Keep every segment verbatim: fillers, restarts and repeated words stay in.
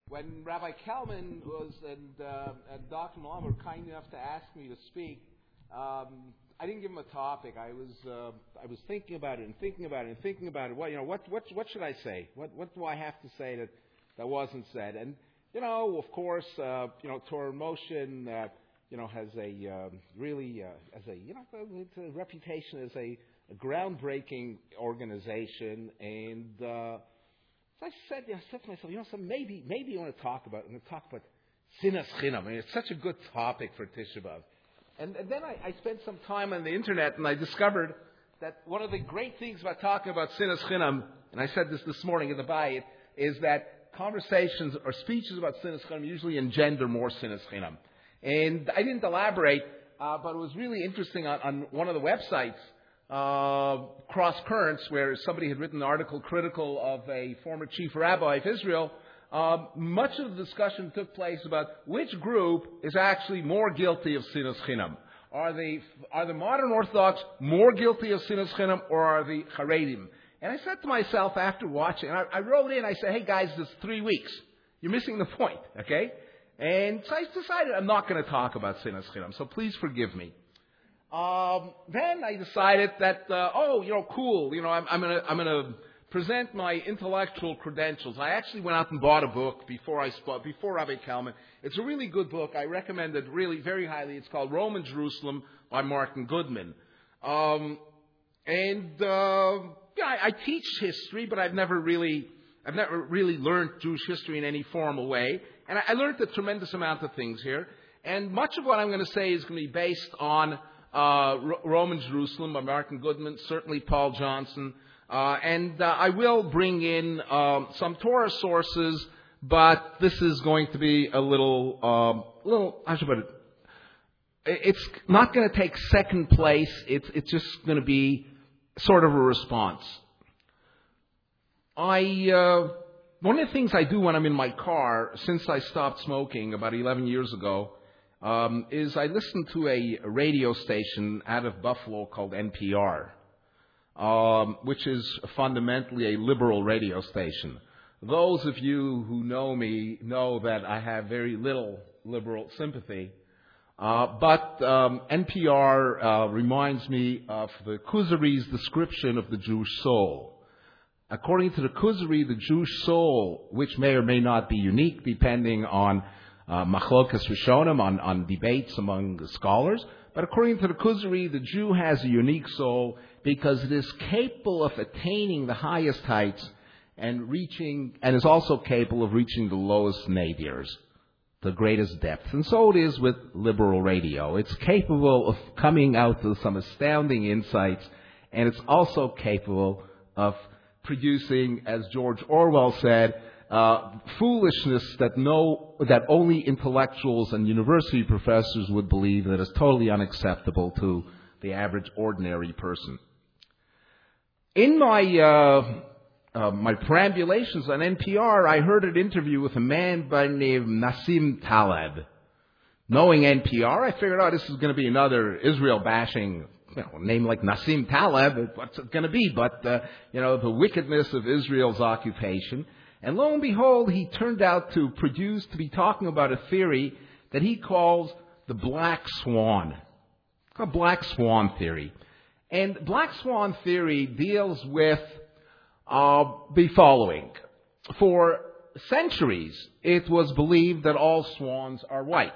when Rabbi Kalman was and, uh, and Doctor Malam were kind enough to ask me to speak, um, I didn't give him a topic. I was uh, I was thinking about it and thinking about it and thinking about it. What you know, what what what should I say? What what do I have to say that that wasn't said? And you know, of course, uh, you know, Torah in Motion, uh, you know, has a um, really uh, as a you know, it's a reputation as a, a groundbreaking organization, and uh, so I said, you know, I said to myself, you know, so maybe maybe I want to talk about I'm going to talk about Sinas Chinam. I mean, it's such a good topic for Tisha B'Av. And, and then I, I spent some time on the internet, and I discovered that one of the great things about talking about Sinas Chinam, and I said this this morning in the Bayit, is that conversations or speeches about Sinas Chinam usually engender more Sinas Chinam. And I didn't elaborate, uh, but it was really interesting on, on one of the websites, uh, Cross Currents, where somebody had written an article critical of a former chief rabbi of Israel. Um, much of the discussion took place about which group is actually more guilty of Sinas Chinam. Are the are the modern Orthodox more guilty of Sinas Chinam, or are the Haredim? And I said to myself after watching, I, I wrote in, I said, hey guys, this is three weeks. You're missing the point, okay? And so I decided I'm not going to talk about Sinas Chinam, so please forgive me. Um, then I decided that, uh, oh, you know, cool, you know, I'm, I'm going to I'm going to present my intellectual credentials. I actually went out and bought a book before I spoke, before Rabbi Kalman. It's a really good book. I recommend it really very highly. It's called Rome and Jerusalem by Martin Goodman. Um, and uh, yeah, I, I teach history, but I've never really, I've never really learned Jewish history in any formal way. And I, I learned a tremendous amount of things here. And much of what I'm going to say is going to be based on uh, Rome and Jerusalem by Martin Goodman, certainly Paul Johnson. Uh, and uh, I will bring in um, some Torah sources, but this is going to be a little, um, little. How should I put it? It's not going to take second place. It's it's just going to be sort of a response. I uh, one of the things I do when I'm in my car, since I stopped smoking about eleven years ago, um, is I listen to a radio station out of Buffalo called N P R. Um, which is fundamentally a liberal radio station. Those of you who know me know that I have very little liberal sympathy. Uh, but um, N P R uh, reminds me of the Kuzari's description of the Jewish soul. According to the Kuzari, the Jewish soul, which may or may not be unique depending on uh, machlokas rishonim, on, on debates among the scholars, but according to the Kuzari, the Jew has a unique soul because it is capable of attaining the highest heights and reaching, and is also capable of reaching the lowest nadirs, the greatest depth. And so it is with liberal radio. It's capable of coming out with some astounding insights, and it's also capable of producing, as George Orwell said, uh, foolishness that no, that only intellectuals and university professors would believe, that is totally unacceptable to the average ordinary person. In my uh, uh, my perambulations on N P R, I heard an interview with a man by the name of Nassim Taleb. Knowing N P R, I figured, oh, this is going to be another Israel-bashing, you know, name like Nassim Taleb. What's it going to be? But uh, you know, the wickedness of Israel's occupation. And lo and behold, he turned out to produce, to be talking about a theory that he calls the Black Swan. It's called Black Swan theory. And Black Swan theory deals with uh, the following. For centuries, it was believed that all swans are white.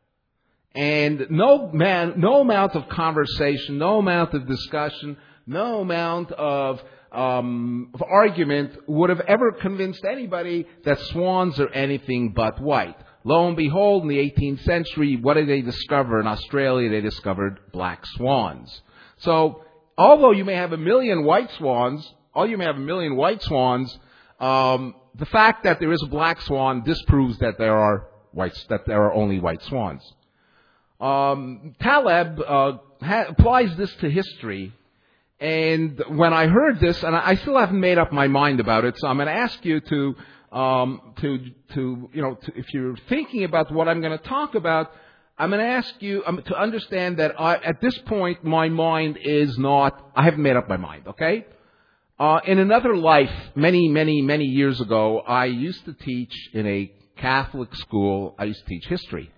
And no man, no amount of conversation, no amount of discussion, no amount of Um, of argument would have ever convinced anybody that swans are anything but white. Lo and behold, in the eighteenth century, what did they discover? In Australia, they discovered black swans. So, although you may have a million white swans, all you may have a million white swans, um, the fact that there is a black swan disproves that there are whites, that there are only white swans. Um, Taleb uh, ha- applies this to history. And when I heard this, and I still haven't made up my mind about it, so I'm going to ask you to, um, to, to, you know, to, if you're thinking about what I'm going to talk about, I'm going to ask you um, to understand that I, at this point, my mind is not, I haven't made up my mind, okay? Uh, in another life, many, many, many years ago, I used to teach in a Catholic school, I used to teach history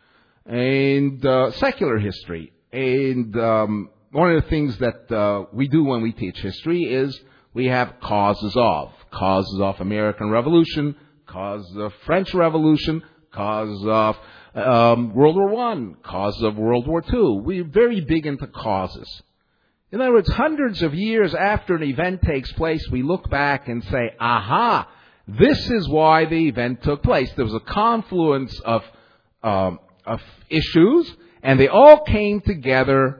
and uh, secular history. And um, one of the things that uh, we do when we teach history is we have causes of. Causes of American Revolution, causes of French Revolution, causes of um, World War One, causes of World War Two. We're very big into causes. In other words, hundreds of years after an event takes place, we look back and say, aha, this is why the event took place. There was a confluence of, um, of issues, and they all came together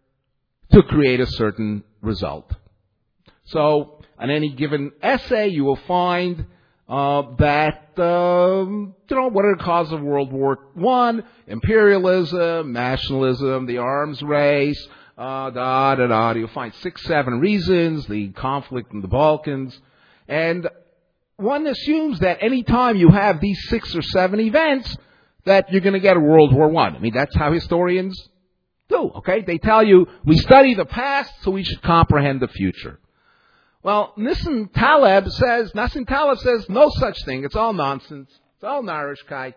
to create a certain result. So, on any given essay, you will find uh, that, um, you know, what are the causes of World War One? Imperialism, nationalism, the arms race, uh, da, da, da. You'll find six, seven reasons, the conflict in the Balkans. And one assumes that any time you have these six or seven events, that you're going to get a World War One. I mean, that's how historians do, okay? They tell you, we study the past, so we should comprehend the future. Well, Nassim Taleb says, Nassim Taleb says, no such thing. It's all nonsense. It's all Narishkeit.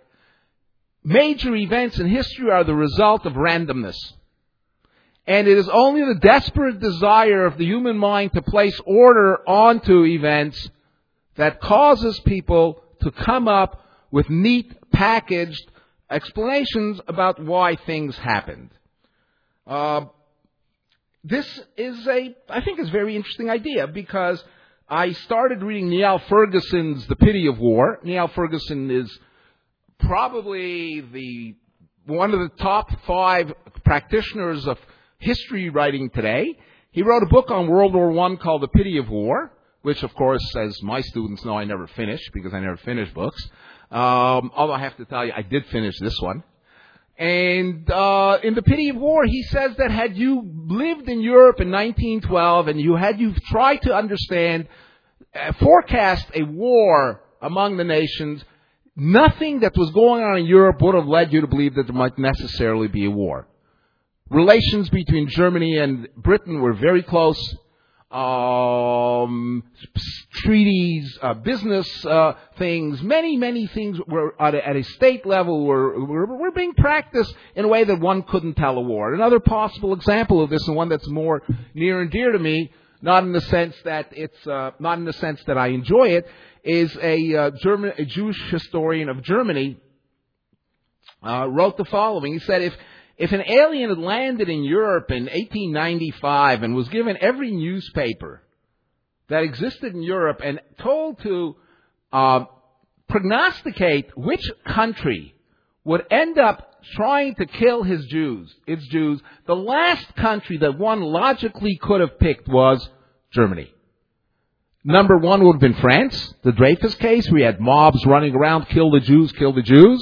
Major events in history are the result of randomness. And it is only the desperate desire of the human mind to place order onto events that causes people to come up with neat, packaged explanations about why things happened. Uh, This is a, I think, is a very interesting idea because I started reading Niall Ferguson's The Pity of War. Niall Ferguson is probably the one of the top five practitioners of history writing today. He wrote a book on World War One called The Pity of War, which, of course, as my students know, I never finished because I never finish books. Um, although I have to tell you, I did finish this one. And uh, in The Pity of War, he says that had you lived in Europe in nineteen twelve and you had you tried to understand, uh, forecast a war among the nations, nothing that was going on in Europe would have led you to believe that there might necessarily be a war. Relations between Germany and Britain were very close. Um, treaties, uh, business uh, things, many, many things were at a, at a state level were, were were being practiced in a way that one couldn't tell a war. Another possible example of this, and one that's more near and dear to me, not in the sense that it's uh, not in the sense that I enjoy it, is a uh, German, a Jewish historian of Germany uh, wrote the following. He said, if If an alien had landed in Europe in eighteen ninety-five and was given every newspaper that existed in Europe and told to uh, prognosticate which country would end up trying to kill his Jews, its Jews, the last country that one logically could have picked was Germany. Number one would have been France, the Dreyfus case. We had mobs running around, kill the Jews, kill the Jews.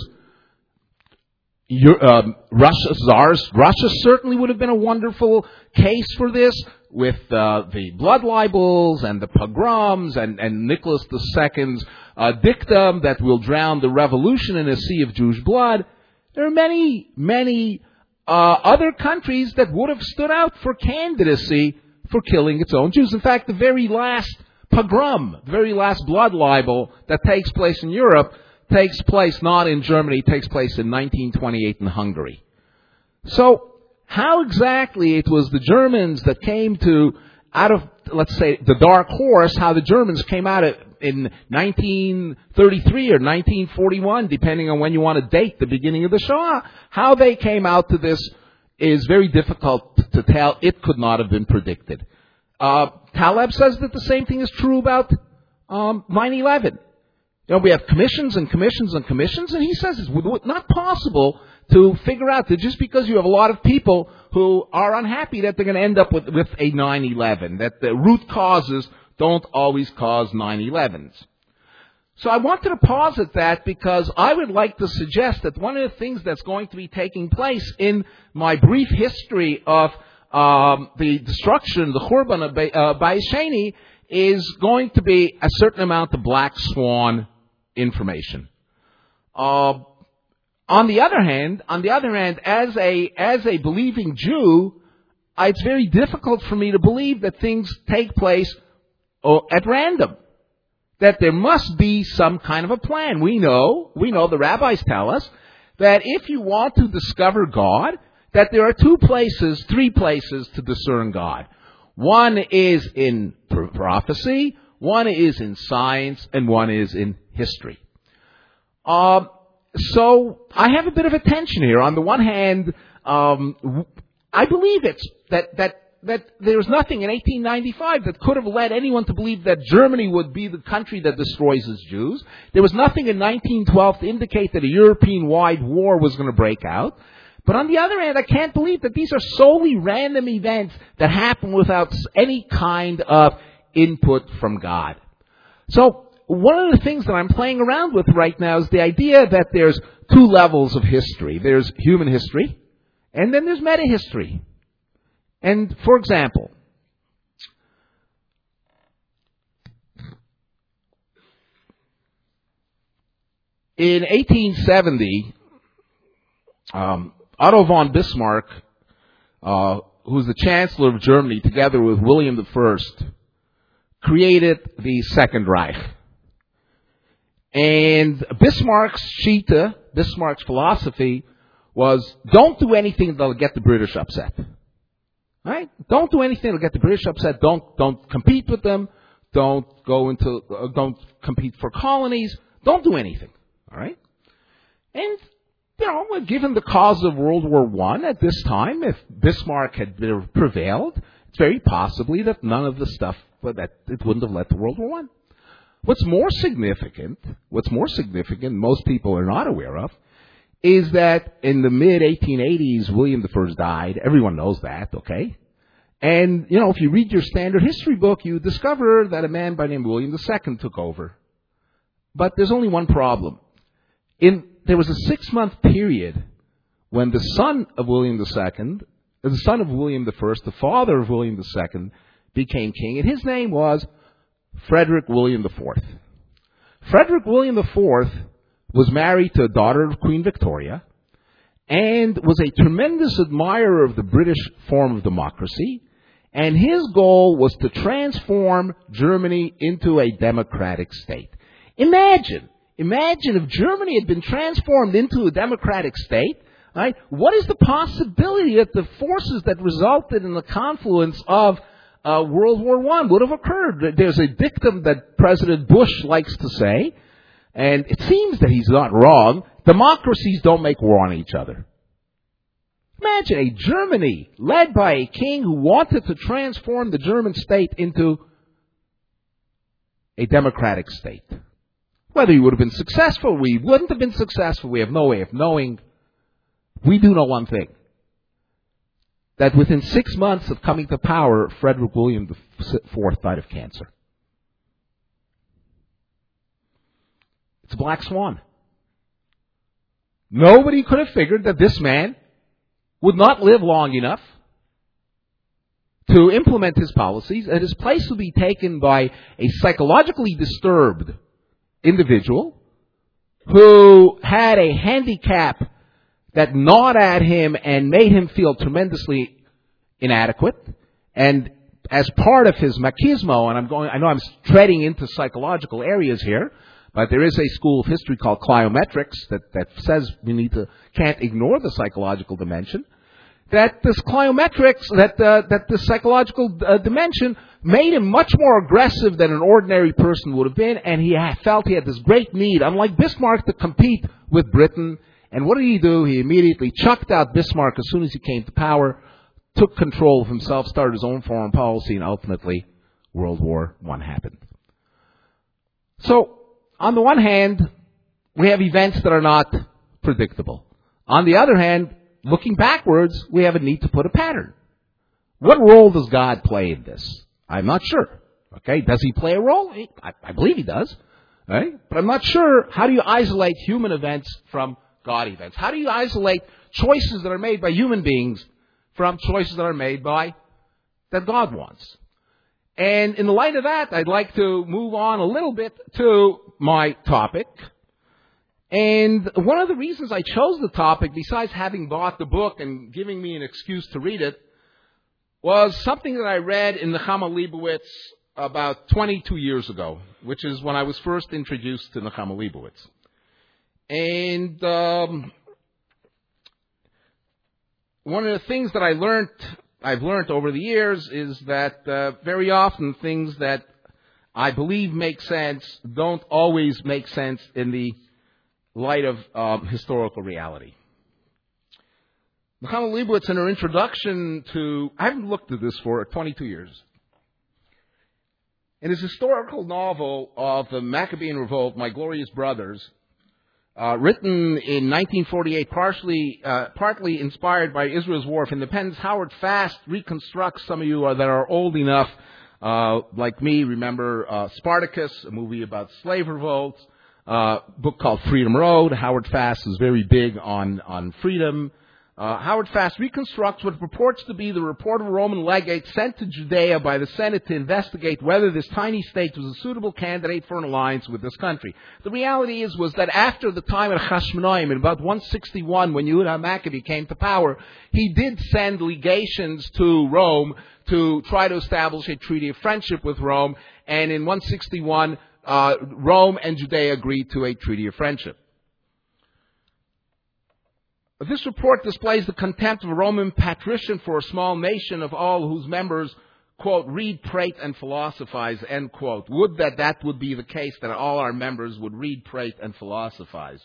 Your, um, Russia, Tsars, Russia certainly would have been a wonderful case for this, with uh, the blood libels and the pogroms and, and Nicholas the Second's uh, dictum that will drown the revolution in a sea of Jewish blood. There are many, many uh, other countries that would have stood out for candidacy for killing its own Jews. In fact, the very last pogrom, the very last blood libel that takes place in Europe takes place not in Germany, takes place in nineteen twenty-eight in Hungary. So, how exactly it was the Germans that came to, out of, let's say, the dark horse, how the Germans came out of, in nineteen thirty-three or nineteen forty-one, depending on when you want to date the beginning of the Shoah, how they came out to this is very difficult to tell. It could not have been predicted. Uh, Taleb says that the same thing is true about um, nine eleven. You know, we have commissions and commissions and commissions, and he says it's not possible to figure out that just because you have a lot of people who are unhappy that they're going to end up with, with a nine eleven, that the root causes don't always cause nine elevens. So I wanted to posit that because I would like to suggest that one of the things that's going to be taking place in my brief history of um, the destruction, the Churban of uh, Bayis Sheni, is going to be a certain amount of black swan information. Uh, on the other hand, on the other hand, as a as a believing Jew, it's very difficult for me to believe that things take place uh, at random. that there must be some kind of a plan. We know, we know the rabbis tell us that if you want to discover God, that there are two places, three places to discern God. One is in prophecy, one is in science, and one is in history. Um, so I have a bit of a tension here. On the one hand, um, I believe it's that that that there was nothing in eighteen ninety-five that could have led anyone to believe that Germany would be the country that destroys its Jews. There was nothing in nineteen twelve to indicate that a European-wide war was going to break out. But on the other hand, I can't believe that these are solely random events that happen without any kind of input from God. So one of the things that I'm playing around with right now is the idea that there's two levels of history. There's human history, and then there's meta-history. And, for example, in eighteen seventy, um, Otto von Bismarck, uh, who was the Chancellor of Germany, together with William the First, created the Second Reich. And Bismarck's Shita, Bismarck's philosophy, was don't do anything that'll get the British upset. Right? Don't do anything that'll get the British upset. Don't don't compete with them. Don't go into uh, don't compete for colonies. Don't do anything. All right? And you know, given the cause of World War One at this time, if Bismarck had prevailed, it's very possibly that none of the stuff that it wouldn't have led to World War One. What's more significant, what's more significant, most people are not aware of, is that in the mid eighteen eighties, William the First died. Everyone knows that, okay? And, you know, if you read your standard history book, you discover that a man by the name of William the Second took over. But there's only one problem. In There was a six-month period when the son of William the Second, the son of William the First, the father of William the Second, became king, and his name was Frederick William the Fourth. Frederick William the Fourth was married to a daughter of Queen Victoria and was a tremendous admirer of the British form of democracy, and his goal was to transform Germany into a democratic state. Imagine, imagine if Germany had been transformed into a democratic state, right? What is the possibility that the forces that resulted in the confluence of uh, World War One would have occurred? There's a dictum that President Bush likes to say, and it seems that he's not wrong: democracies don't make war on each other. Imagine a Germany led by a king who wanted to transform the German state into a democratic state. Whether he would have been successful, we wouldn't have been successful, we have no way of knowing. We do know one thing: that within six months of coming to power, Frederick William the Fourth died of cancer. It's a black swan. Nobody could have figured that this man would not live long enough to implement his policies, and his place would be taken by a psychologically disturbed individual who had a handicap that gnawed at him and made him feel tremendously inadequate. And as part of his machismo, and I'm going, I know I'm treading into psychological areas here, but there is a school of history called cliometrics that, that says we need to can't ignore the psychological dimension. That this cliometrics, that uh, that the psychological uh, dimension made him much more aggressive than an ordinary person would have been, and he had, felt he had this great need, unlike Bismarck, to compete with Britain. And what did he do? He immediately chucked out Bismarck as soon as he came to power, took control of himself, started his own foreign policy, and ultimately World War One happened. So, on the one hand, we have events that are not predictable. On the other hand, looking backwards, we have a need to put a pattern. What role does God play in this? I'm not sure. Okay, does he play a role? I, I believe he does. Right? But I'm not sure. How do you isolate human events from God events? How do you isolate choices that are made by human beings from choices that are made by that God wants? And in the light of that, I'd like to move on a little bit to my topic. And one of the reasons I chose the topic, besides having bought the book and giving me an excuse to read it, was something that I read in the Chama Leibowitz about twenty-two years ago, which is when I was first introduced to Nechama Leibowitz. And um, one of the things that I learned, I've learned over the years is that uh, very often things that I believe make sense don't always make sense in the light of um, historical reality. Nechama Leibowitz, in her introduction to, I haven't looked at this for twenty-two years. In his historical novel of the Maccabean Revolt, My Glorious Brothers, uh, written in nineteen forty-eight, partially, uh, partly inspired by Israel's War of Independence, Howard Fast reconstructs, some of you are, that are old enough, uh, like me, remember uh, Spartacus, a movie about slave revolts, uh, book called Freedom Road. Howard Fast is very big on, on freedom. Uh, Howard Fast reconstructs what purports to be the report of a Roman legate sent to Judea by the Senate to investigate whether this tiny state was a suitable candidate for an alliance with this country. The reality is was that after the time of Chashmonaim, in about one sixty-one, when Yehuda Maccabee came to power, he did send legations to Rome to try to establish a treaty of friendship with Rome, and in one sixty-one, uh, Rome and Judea agreed to a treaty of friendship. This report displays the contempt of a Roman patrician for a small nation of all whose members, quote, read, prate, and philosophize, end quote. Would that that would be the case, that all our members would read, prate, and philosophize.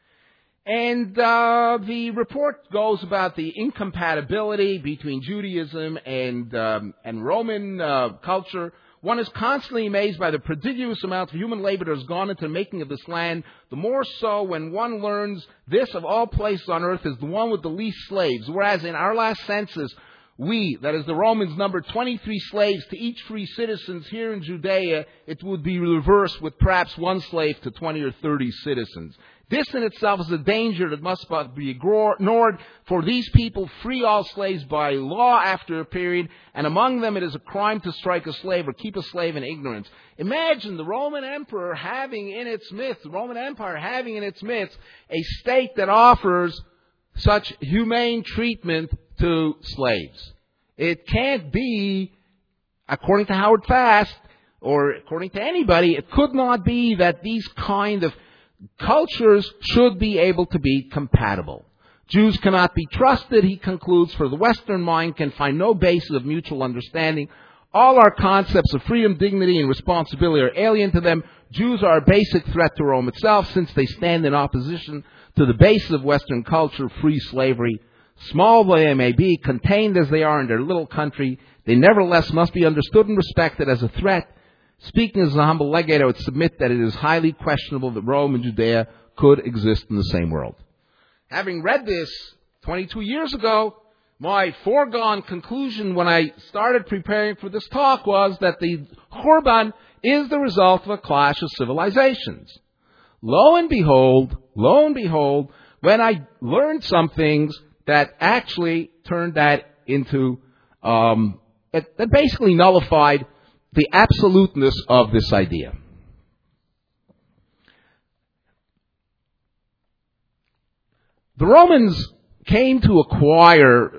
And uh, the report goes about the incompatibility between Judaism and, um, and Roman uh, culture. One is constantly amazed by the prodigious amount of human labor that has gone into the making of this land, the more so when one learns this, of all places on earth, is the one with the least slaves. Whereas in our last census, we, that is the Romans, numbered twenty-three slaves to each free citizens. Here in Judea, it would be reversed with perhaps one slave to twenty or thirty citizens. This in itself is a danger that must be ignored, for these people free all slaves by law after a period, and among them it is a crime to strike a slave or keep a slave in ignorance. Imagine the Roman Emperor having in its midst, the Roman Empire having in its midst, a state that offers such humane treatment to slaves. It can't be, according to Howard Fast, or according to anybody, it could not be that these kind of cultures should be able to be compatible. Jews cannot be trusted, he concludes, for the Western mind can find no basis of mutual understanding. All our concepts of freedom, dignity, and responsibility are alien to them. Jews are a basic threat to Rome itself, since they stand in opposition to the basis of Western culture, free slavery. Small though they may be, contained as they are in their little country, they nevertheless must be understood and respected as a threat. Speaking as a humble legate, I would submit that it is highly questionable that Rome and Judea could exist in the same world. Having read this twenty-two years ago, my foregone conclusion when I started preparing for this talk was that the Churban is the result of a clash of civilizations. Lo and behold, lo and behold, when I learned some things that actually turned that into, um, that, that basically nullified the absoluteness of this idea. The Romans came to acquire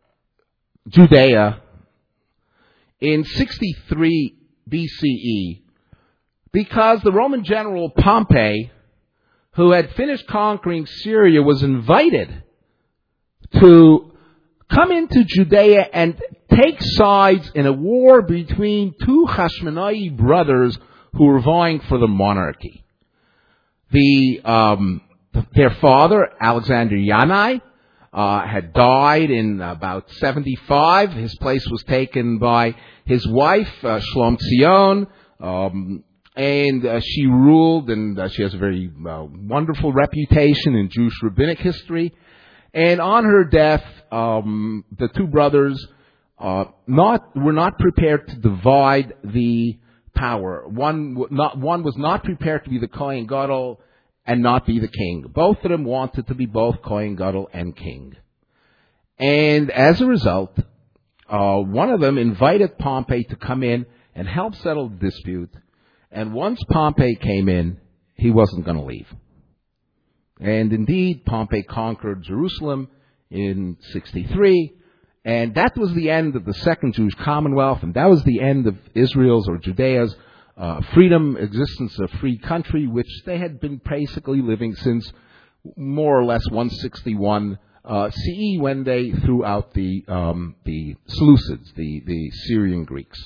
Judea in sixty-three B C E because the Roman general Pompey, who had finished conquering Syria, was invited to come into Judea and take sides in a war between two Hashmonai brothers who were vying for the monarchy. The um, their father, Alexander Yanai, uh, had died in about seventy-five. His place was taken by his wife, uh, Shlom Tzion, um, and uh, she ruled, and uh, she has a very uh, wonderful reputation in Jewish rabbinic history. And on her death, um, the two brothers uh, not were not prepared to divide the power. One w- not one was not prepared to be the Kohen Gadol and not be the king. Both of them wanted to be both Kohen Gadol and king. And as a result, uh, one of them invited Pompey to come in and help settle the dispute. And once Pompey came in, he wasn't going to leave. And indeed, Pompey conquered Jerusalem in sixty-three, And that was the end of the Second Jewish Commonwealth, and that was the end of Israel's or Judea's uh, freedom, existence of free country, which they had been basically living since more or less one sixty-one uh, C E, when they threw out the um, the Seleucids, the, the Syrian Greeks.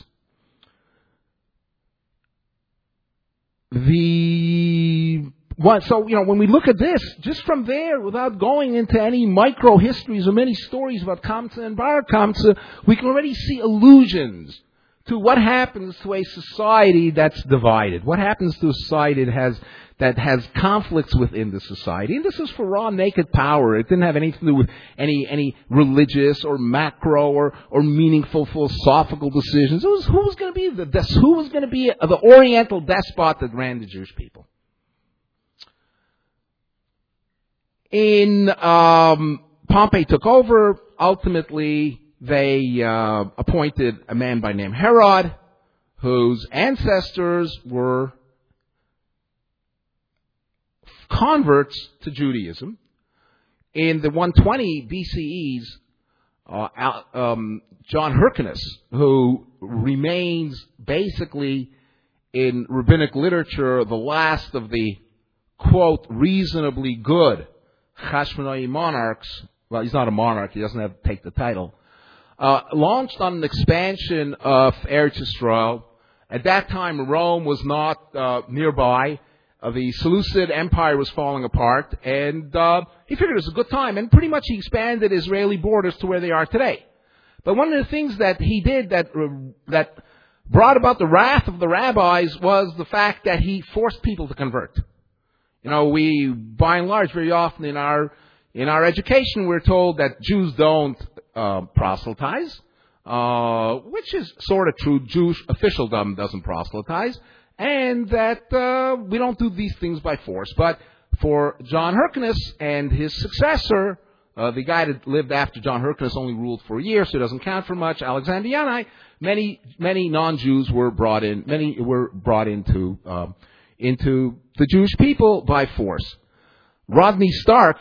The What, so, you know, when we look at this, just from there, without going into any micro-histories or many stories about Kamsa and Bar Kamsa, we can already see allusions to what happens to a society that's divided. What happens to a society that has, that has conflicts within the society. And this is for raw, naked power. It didn't have anything to do with any, any religious or macro or, or meaningful philosophical decisions. It was who was going to be the, who was going to be the Oriental despot that ran the Jewish people. In um, Pompey took over. Ultimately, they uh, appointed a man by name Herod, whose ancestors were converts to Judaism. In the one twenty B C Es, uh, um, John Hyrcanus, who remains basically in rabbinic literature the last of the, quote, reasonably good Hashmonai monarchs, well, he's not a monarch, he doesn't have to take the title, uh, launched on an expansion of Eretz Yisrael. At that time, Rome was not uh, nearby. Uh, the Seleucid Empire was falling apart, and uh, he figured it was a good time, and pretty much he expanded Israeli borders to where they are today. But one of the things that he did that uh, that brought about the wrath of the rabbis was the fact that he forced people to convert. You know, we, by and large, very often in our in our education, we're told that Jews don't uh, proselytize, uh, which is sort of true. Jewish officialdom doesn't proselytize, and that uh, we don't do these things by force. But for John Hyrcanus and his successor, uh, the guy that lived after John Hyrcanus only ruled for a year, so it doesn't count for much, Alexander Yanai, many many non-Jews were brought in. Many were brought into. Uh, into the Jewish people by force. Rodney Stark,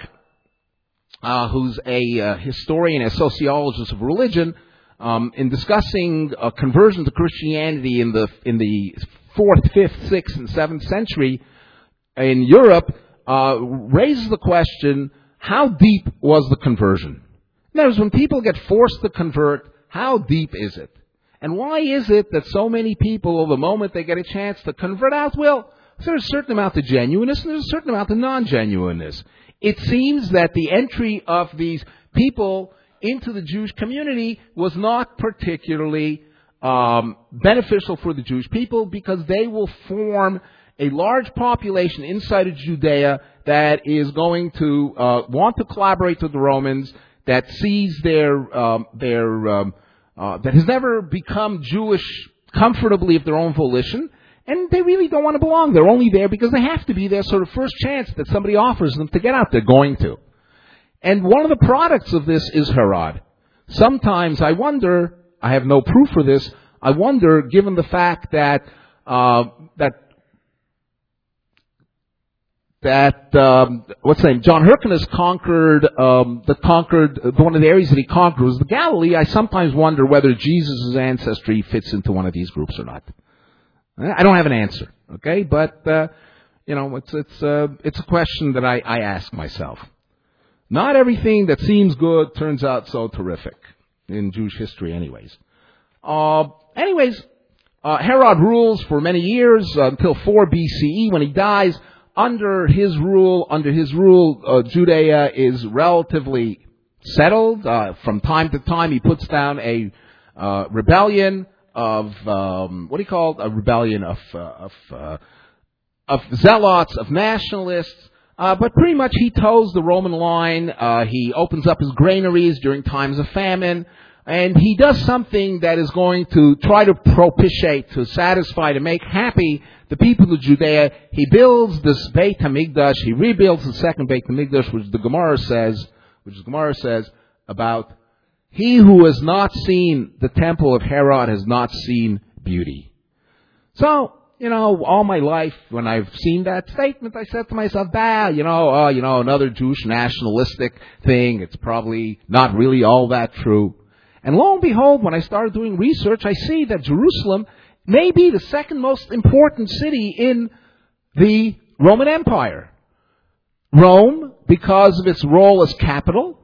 uh, who's a uh, historian, a sociologist of religion, um, in discussing a conversion to Christianity in the in the fourth, fifth, sixth, and seventh century in Europe, uh, raises the question: how deep was the conversion? In other words, when people get forced to convert, how deep is it? And why is it that so many people, the moment they get a chance to convert out, will? So there's a certain amount of genuineness and there's a certain amount of non-genuineness. It seems that the entry of these people into the Jewish community was not particularly um, beneficial for the Jewish people, because they will form a large population inside of Judea that is going to uh, want to collaborate with the Romans, that sees their um, their um, uh, that has never become Jewish comfortably of their own volition. And they really don't want to belong. They're only there because they have to be there, sort of first chance that somebody offers them to get out, they're going to. And one of the products of this is Herod. Sometimes I wonder, I have no proof for this, I wonder, given the fact that uh, that that um, what's the name? John Hyrcanus conquered um, the conquered uh, one of the areas that he conquered was the Galilee. I sometimes wonder whether Jesus' ancestry fits into one of these groups or not. I don't have an answer, okay? But, uh, you know, it's it's uh, it's a question that I, I ask myself. Not everything that seems good turns out so terrific in Jewish history anyways. Uh, anyways, uh, Herod rules for many years, uh, until four B C E when he dies. Under his rule, under his rule, uh, Judea is relatively settled. Uh, from time to time, he puts down a uh, rebellion. Of um, what do you call it? A rebellion of uh, of uh, of zealots, of nationalists, uh, but pretty much he toes the Roman line. Uh, he opens up his granaries during times of famine, and he does something that is going to try to propitiate, to satisfy, to make happy the people of Judea. He builds this Beit HaMikdash. He rebuilds the second Beit HaMikdash, which the Gemara says, which the Gemara says about. He who has not seen the temple of Herod has not seen beauty. So, you know, all my life, when I've seen that statement, I said to myself, bah, you know, uh, you know, another Jewish nationalistic thing. It's probably not really all that true. And lo and behold, when I started doing research, I see that Jerusalem may be the second most important city in the Roman Empire. Rome, because of its role as capital,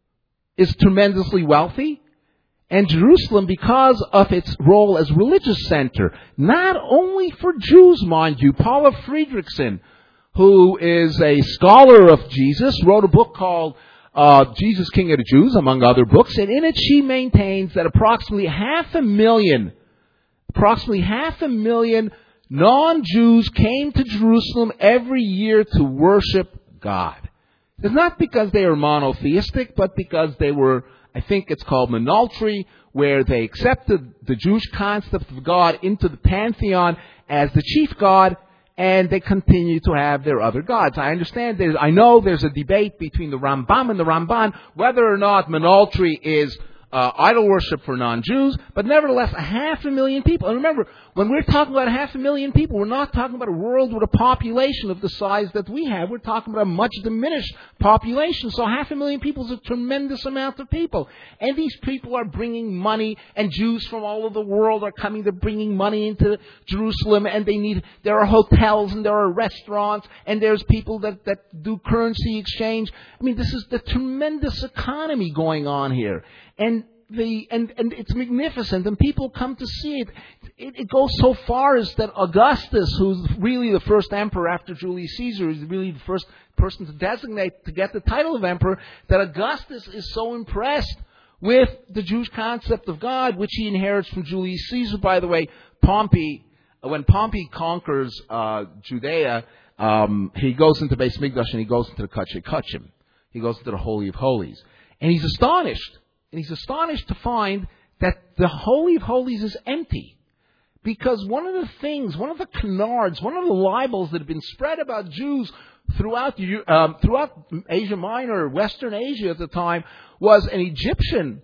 is tremendously wealthy. And Jerusalem, because of its role as religious center, not only for Jews, mind you. Paula Friedrichsen, who is a scholar of Jesus, wrote a book called uh, Jesus, King of the Jews, among other books. And in it she maintains that approximately half a million, approximately half a million non-Jews came to Jerusalem every year to worship God. It's not because they were monotheistic, but because they were, I think it's called monaltry, where they accepted the Jewish concept of God into the pantheon as the chief God, and they continue to have their other gods. I understand, there's, I know there's a debate between the Rambam and the Ramban whether or not monaltry is uh, idol worship for non-Jews, but nevertheless, a half a million people. And remember, when we're talking about a half a million people, we're not talking about a world with a population of the size that we have. We're talking about a much diminished population. So half a million people is a tremendous amount of people. And these people are bringing money, and Jews from all over the world are coming. They're bringing money into Jerusalem, and they need, there are hotels, and there are restaurants, and there's people that, that do currency exchange. I mean, this is the tremendous economy going on here. And The, and, and it's magnificent, and people come to see it. it. It goes so far as that Augustus, who's really the first emperor after Julius Caesar, is really the first person to designate, to get the title of emperor, that Augustus is so impressed with the Jewish concept of God, which he inherits from Julius Caesar. By the way, Pompey, when Pompey conquers uh, Judea, um, he goes into Beis Mikdash and he goes into the Kachei Kachim. He goes into the Holy of Holies. And he's astonished. And he's astonished to find that the Holy of Holies is empty. Because one of the things, one of the canards, one of the libels that have been spread about Jews throughout um, throughout Asia Minor, Western Asia at the time, was an Egyptian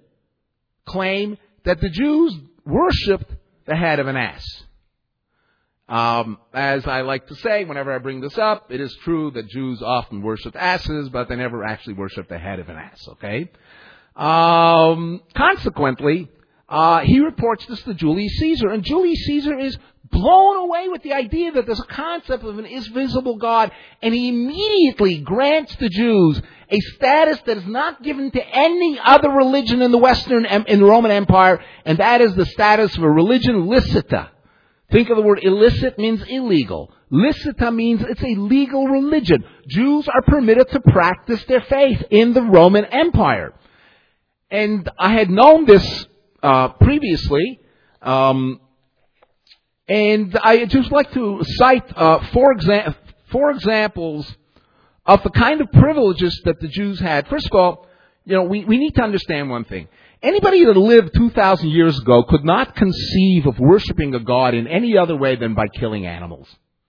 claim that the Jews worshipped the head of an ass. Um, as I like to say, whenever I bring this up, it is true that Jews often worshipped asses, but they never actually worshipped the head of an ass, okay? Um, consequently, uh, he reports this to Julius Caesar, and Julius Caesar is blown away with the idea that there's a concept of an invisible God, and he immediately grants the Jews a status that is not given to any other religion in the Western, in the Roman Empire, and that is the status of a religion licita. Think of the word illicit means illegal. Licita means it's a legal religion. Jews are permitted to practice their faith in the Roman Empire. And I had known this uh, previously, um, and I just like to cite uh, four, exa- four examples of the kind of privileges that the Jews had. First of all, you know, we, we need to understand one thing. Anybody that lived two thousand years ago could not conceive of worshiping a god in any other way than by killing animals.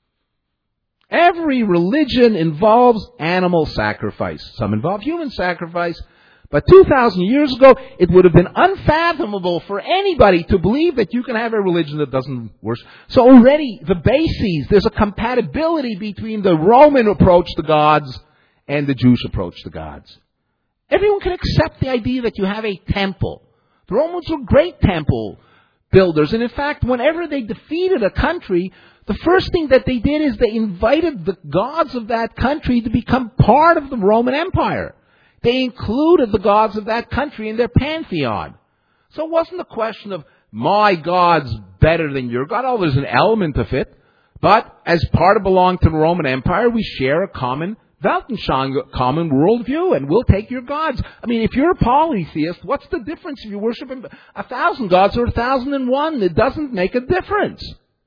Every religion involves animal sacrifice. Some involve human sacrifice. But two thousand years ago, it would have been unfathomable for anybody to believe that you can have a religion that doesn't worship. So already, the bases, there's a compatibility between the Roman approach to gods and the Jewish approach to gods. Everyone can accept the idea that you have a temple. The Romans were great temple builders. And in fact, whenever they defeated a country, the first thing that they did is they invited the gods of that country to become part of the Roman Empire. They included the gods of that country in their pantheon. So it wasn't a question of, my God's better than your God. Oh, there's an element of it. But as part of belonging to the Roman Empire, we share a common Weltanschauung, common worldview, and we'll take your gods. I mean, if you're a polytheist, what's the difference if you worship a thousand gods or a thousand and one? It doesn't make a difference.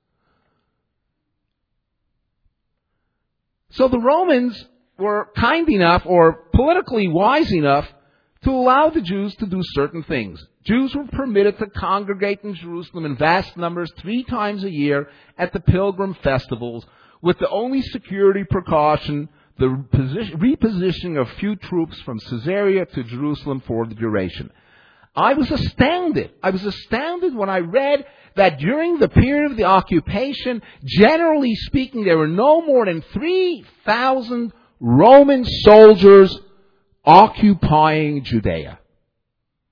So the Romans were kind enough or politically wise enough to allow the Jews to do certain things. Jews were permitted to congregate in Jerusalem in vast numbers three times a year at the pilgrim festivals, with the only security precaution the position, repositioning of few troops from Caesarea to Jerusalem for the duration. I was astounded. I was astounded when I read that during the period of the occupation, generally speaking, there were no more than three thousand Roman soldiers occupying Judea.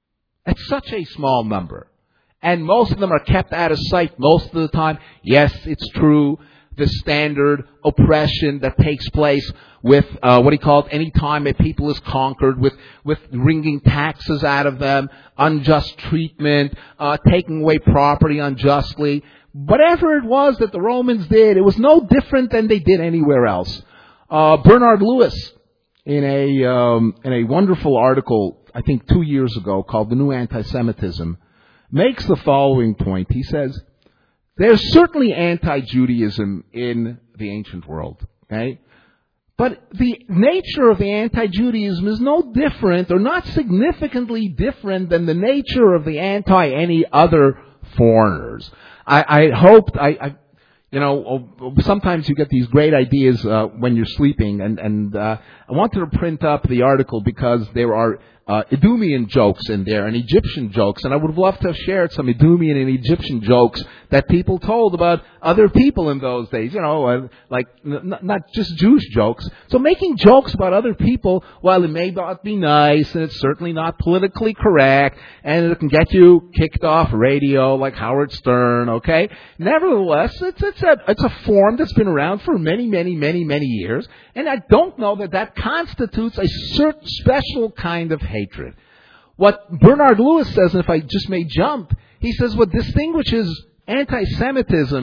It's such a small number. And most of them are kept out of sight most of the time. Yes, it's true. The standard oppression that takes place with, uh, what he called, any time a people is conquered, with, with wringing taxes out of them, unjust treatment, uh, taking away property unjustly. Whatever it was that the Romans did, it was no different than they did anywhere else. Uh, Bernard Lewis, in a, um, in a wonderful article, I think two years ago, called The New Anti-Semitism, makes the following point. He says, there's certainly anti-Judaism in the ancient world, okay? But the nature of the anti-Judaism is no different or not significantly different than the nature of the anti-any other foreigners. I, I hoped, I, I, you know, sometimes you get these great ideas uh, when you're sleeping, and, and uh, I wanted to print up the article because there are Uh, Edomian jokes in there and Egyptian jokes, and I would have loved to have shared some Edomian and Egyptian jokes that people told about other people in those days, you know, uh, like n- not just Jewish jokes. So making jokes about other people, while it may not be nice and it's certainly not politically correct, and it can get you kicked off radio like Howard Stern, okay? Nevertheless, it's, it's, a, it's a form that's been around for many, many, many, many years, and I don't know that that constitutes a certain special kind of hatred. What Bernard Lewis says, and if I just may jump, he says what distinguishes anti-Semitism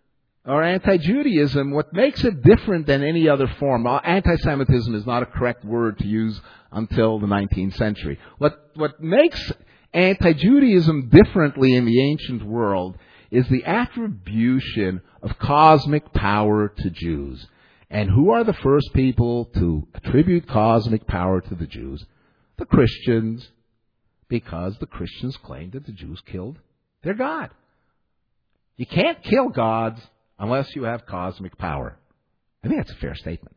or anti-Judaism, what makes it different than any other form. Anti-Semitism is not a correct word to use until the nineteenth century. What, what makes anti-Judaism differently in the ancient world is the attribution of cosmic power to Jews. And who are the first people to attribute cosmic power to the Jews? The Christians, because the Christians claim that the Jews killed their God. You can't kill gods unless you have cosmic power. I think that's a fair statement.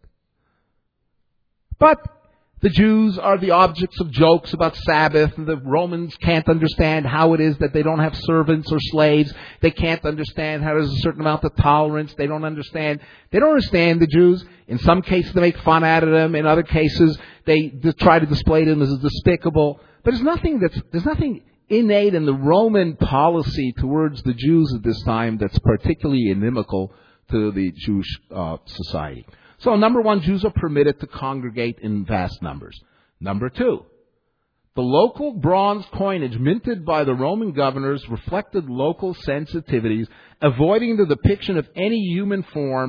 But the Jews are the objects of jokes about Sabbath, and the Romans can't understand how it is that they don't have servants or slaves. They can't understand how there's a certain amount of tolerance. They don't understand. They don't understand the Jews. In some cases, they make fun out of them. In other cases, they try to display them as despicable. But there's nothing that's there's nothing innate in the Roman policy towards the Jews at this time that's particularly inimical to the Jewish uh, society. So, number one, Jews are permitted to congregate in vast numbers. Number two, the local bronze coinage minted by the Roman governors reflected local sensitivities, avoiding the depiction of any human form.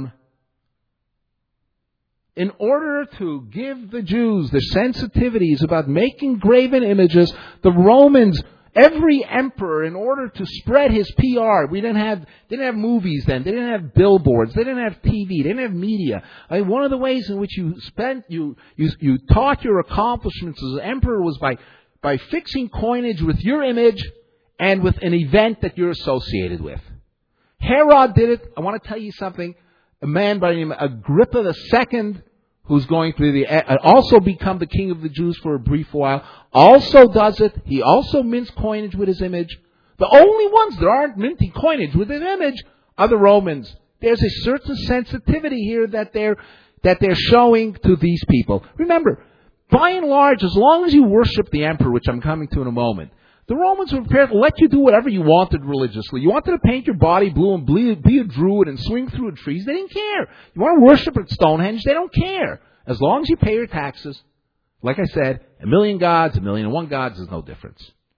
In order to give the Jews the sensitivities about making graven images, the Romans, every emperor, in order to spread his P R, we didn't have, they didn't have movies then, they didn't have billboards, they didn't have T V, they didn't have media. I mean, one of the ways in which you spent, you, you, you taught your accomplishments as an emperor was by, by fixing coinage with your image and with an event that you're associated with. Herod did it. I want to tell you something. A man by the name of Agrippa the Second, who's going to be the, also become the king of the Jews for a brief while, also does it. He also mints coinage with his image. The only ones that aren't minting coinage with his image are the Romans. There's a certain sensitivity here that they're, that they're showing to these people. Remember, by and large, as long as you worship the emperor, which I'm coming to in a moment, the Romans were prepared to let you do whatever you wanted religiously. You wanted to paint your body blue and be a druid and swing through the trees. They didn't care. You want to worship at Stonehenge. They don't care. As long as you pay your taxes, like I said, a million gods, a million and one gods, there's no difference.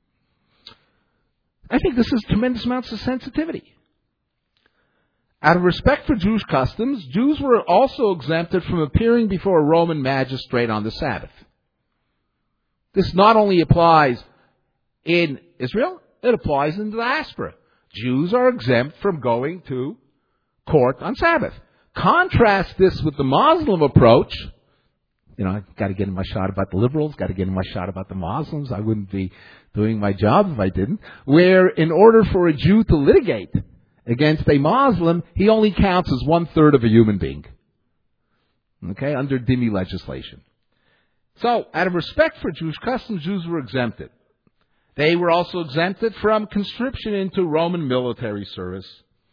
I think this is tremendous amounts of sensitivity. Out of respect for Jewish customs, Jews were also exempted from appearing before a Roman magistrate on the Sabbath. This not only applies in Israel, it applies in the diaspora. Jews are exempt from going to court on Sabbath. Contrast this with the Muslim approach. You know, I've got to get in my shot about the liberals, got to get in my shot about the Muslims. I wouldn't be doing my job if I didn't. Where in order for a Jew to litigate against a Muslim, he only counts as one-third of a human being. Okay, under dhimmi legislation. So, out of respect for Jewish customs, Jews were exempted. They were also exempted from conscription into Roman military service.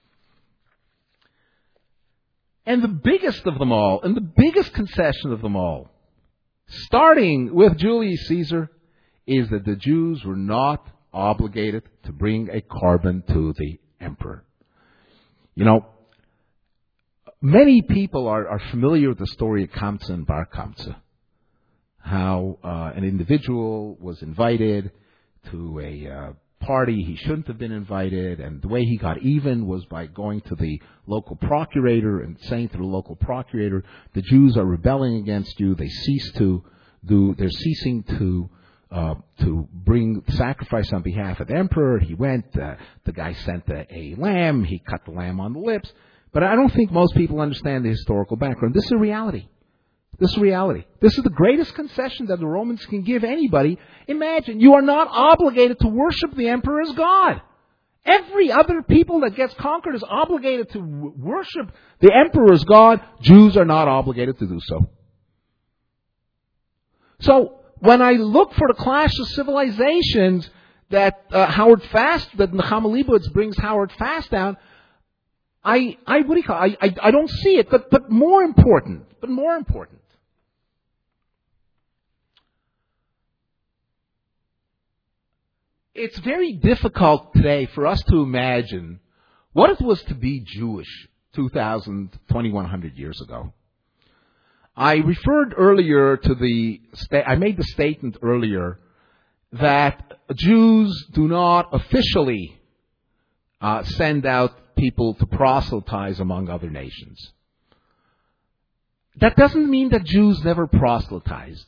And the biggest of them all, and the biggest concession of them all, starting with Julius Caesar, is that the Jews were not obligated to bring a carbon to the emperor. You know, many people are, are familiar with the story of Kamsa and Bar Kamsa. How uh, an individual was invited to a uh, party he shouldn't have been invited, and the way he got even was by going to the local procurator and saying to the local procurator, the Jews are rebelling against you, they cease to do, they're ceasing to uh, to bring sacrifice on behalf of the emperor. He went, uh, the guy sent a, a lamb, he cut the lamb on the lips, but I don't think most people understand the historical background. This is a reality. This is reality. This is the greatest concession that the Romans can give anybody. Imagine, you are not obligated to worship the emperor as God. Every other people that gets conquered is obligated to w- worship the emperor as God. Jews are not obligated to do so. So, when I look for the clash of civilizations that uh, Howard Fast, that Nechama Leibowitz brings Howard Fast down, I, I, what do you call it? I, I, I don't see it, but, but more important, but more important. It's very difficult today for us to imagine what it was to be Jewish two thousand, twenty-one hundred years ago. I referred earlier to the, sta- I made the statement earlier that Jews do not officially uh, send out people to proselytize among other nations. That doesn't mean that Jews never proselytized.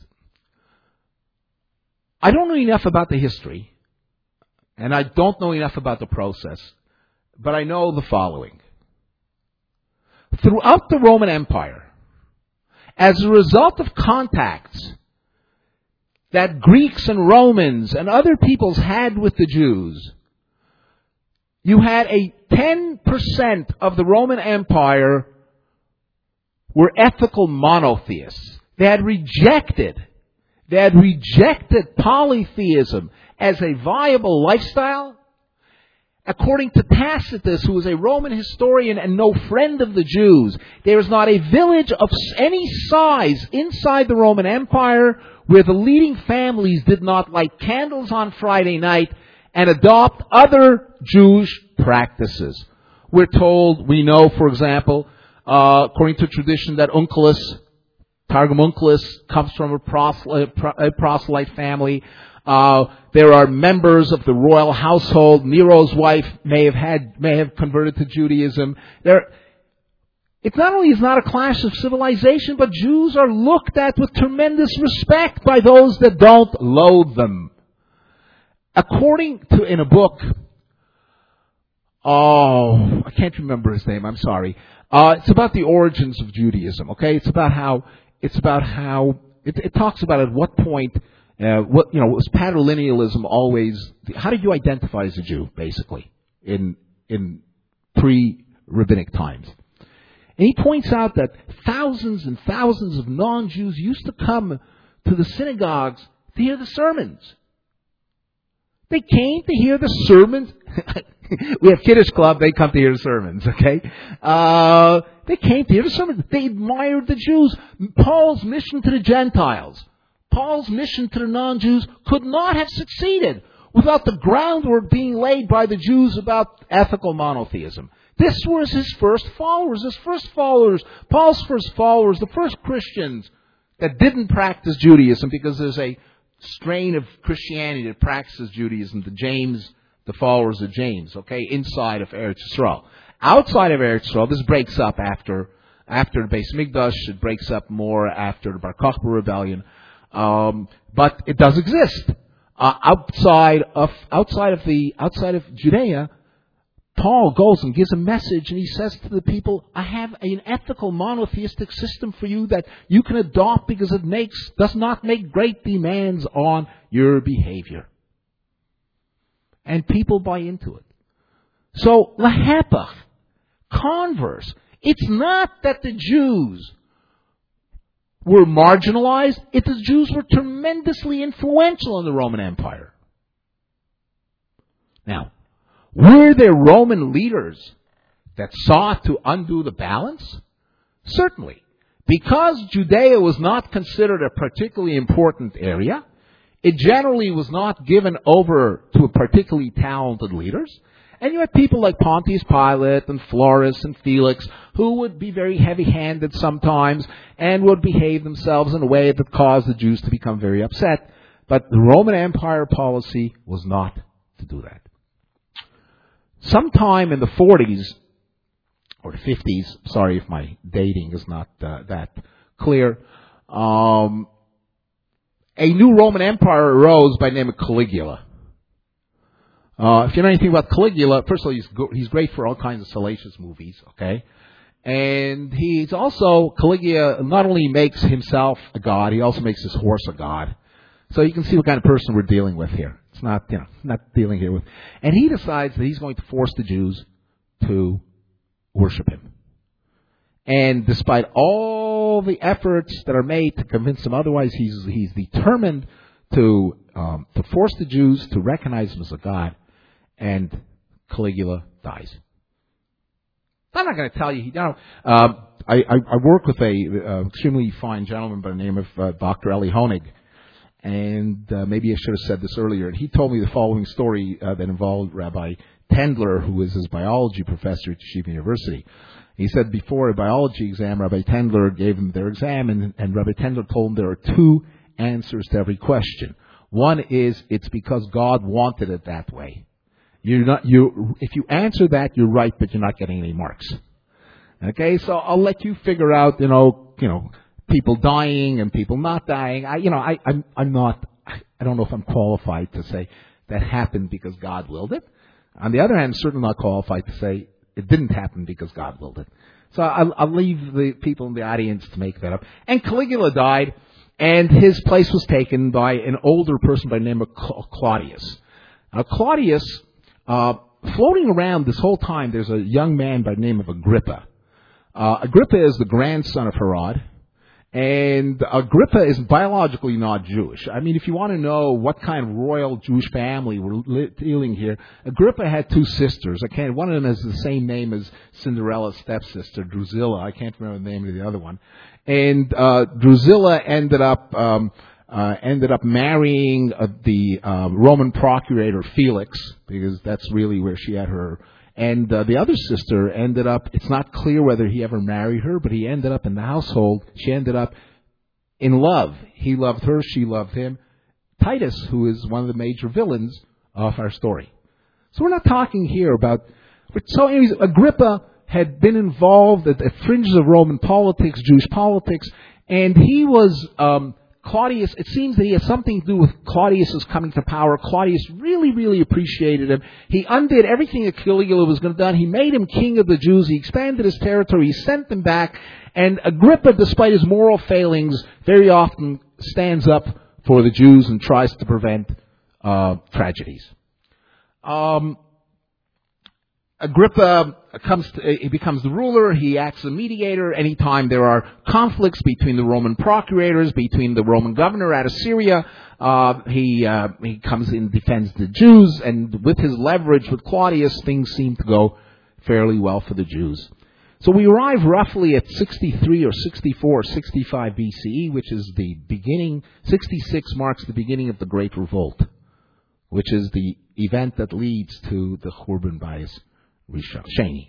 I don't know enough about the history, and I don't know enough about the process, but I know the following. Throughout the Roman Empire, as a result of contacts that Greeks and Romans and other peoples had with the Jews, you had a ten percent of the Roman Empire were ethical monotheists. They had rejected, they had rejected polytheism as a viable lifestyle. According to Tacitus, who was a Roman historian and no friend of the Jews, there is not a village of any size inside the Roman Empire where the leading families did not light candles on Friday night and adopt other Jewish practices. We're told, we know, for example, uh, according to tradition, that Onkelos, Targum Onkelos, comes from a proselyte, a proselyte family. Uh, there are members of the royal household. Nero's wife may have had, may have converted to Judaism. There, it not only is not a clash of civilization, but Jews are looked at with tremendous respect by those that don't loathe them. According to, in a book, oh, I can't remember his name, I'm sorry. Uh, it's about the origins of Judaism, okay? It's about how, it's about how, it, it talks about at what point Uh, what you know was patrilinealism always? How did you identify as a Jew, basically, in in pre-rabbinic times? And he points out that thousands and thousands of non-Jews used to come to the synagogues to hear the sermons. They came to hear the sermons. We have Kiddush Club; they come to hear the sermons. Okay, uh, they came to hear the sermons. They admired the Jews. Paul's mission to the Gentiles. Paul's mission to the non-Jews could not have succeeded without the groundwork being laid by the Jews about ethical monotheism. This was his first followers, his first followers, Paul's first followers, the first Christians that didn't practice Judaism, because there's a strain of Christianity that practices Judaism, the James, the followers of James, okay, inside of Eretz Yisrael. Outside of Eretz Yisrael, this breaks up after, after the Beis Mikdash, it breaks up more after the Bar Kokhba rebellion. Um, but it does exist. Uh, outside of, outside of the, outside of Judea, Paul goes and gives a message, and he says to the people, I have an ethical monotheistic system for you that you can adopt because it makes, does not make great demands on your behavior. And people buy into it. So, lahepach, converse, it's not that the Jews were marginalized, it the Jews were tremendously influential in the Roman Empire. Now, were there Roman leaders that sought to undo the balance? Certainly. Because Judea was not considered a particularly important area, It generally was not given over to particularly talented leaders. And you had people like Pontius Pilate and Florus and Felix who would be very heavy-handed sometimes and would behave themselves in a way that caused the Jews to become very upset. But the Roman Empire policy was not to do that. Sometime in the forties, or the fifties, sorry if my dating is not uh, that clear, um, a new Roman Empire arose by the name of Caligula. Uh, if you know anything about Caligula, first of all, he's, go- he's great for all kinds of salacious movies, okay? And he's also, Caligula not only makes himself a god, he also makes his horse a god. So you can see what kind of person we're dealing with here. It's not, you know, not dealing here with. And he decides that he's going to force the Jews to worship him. And despite all the efforts that are made to convince him otherwise, he's he's determined to um, to force the Jews to recognize him as a god. And Caligula dies. I'm not going to tell you. You know, uh, I, I, I work with a uh, extremely fine gentleman by the name of uh, Doctor Eli Honig. And uh, maybe I should have said this earlier. And he told me the following story uh, that involved Rabbi Tendler, who is his biology professor at Yeshiva University. He said before a biology exam, Rabbi Tendler gave them their exam, and, and Rabbi Tendler told them there are two answers to every question. One is, it's because God wanted it that way. You're not, you, if you answer that, you're right, but you're not getting any marks. Okay, so I'll let you figure out, you know, you know, people dying and people not dying. I, you know, I, I'm, I'm not, I don't know if I'm qualified to say that happened because God willed it. On the other hand, I'm certainly not qualified to say it didn't happen because God willed it. So I'll, I'll leave the people in the audience to make that up. And Caligula died, and his place was taken by an older person by the name of Claudius. Now, Claudius, uh, floating around this whole time, there's a young man by the name of Agrippa. Uh, Agrippa is the grandson of Herod. And Agrippa is biologically not Jewish. I mean, if you want to know what kind of royal Jewish family we're dealing here, Agrippa had two sisters. I can't. One of them has the same name as Cinderella's stepsister, Drusilla. I can't remember the name of the other one. And uh, Drusilla ended up um, uh, ended up marrying uh, the uh, Roman procurator Felix, because that's really where she had her. And uh, the other sister ended up, it's not clear whether he ever married her, but he ended up in the household. She ended up in love. He loved her, she loved him. Titus, who is one of the major villains of our story. So we're not talking here about... So anyways, Agrippa had been involved at the fringes of Roman politics, Jewish politics, and he was... Um, Claudius, it seems that he has something to do with Claudius's coming to power. Claudius really, really appreciated him. He undid everything that Caligula was going to do. He made him king of the Jews. He expanded his territory. He sent them back. And Agrippa, despite his moral failings, very often stands up for the Jews and tries to prevent uh, tragedies. Um, Agrippa comes to, he becomes the ruler. He acts as a mediator. Anytime there are conflicts between the Roman procurators, between the Roman governor out of Syria, uh, he uh, he comes in and defends the Jews. And with his leverage with Claudius, things seem to go fairly well for the Jews. So we arrive roughly at sixty-three or sixty-four or sixty-five B C E, which is the beginning. sixty-six marks the beginning of the Great Revolt, which is the event that leads to the Churban Bayis Sheni.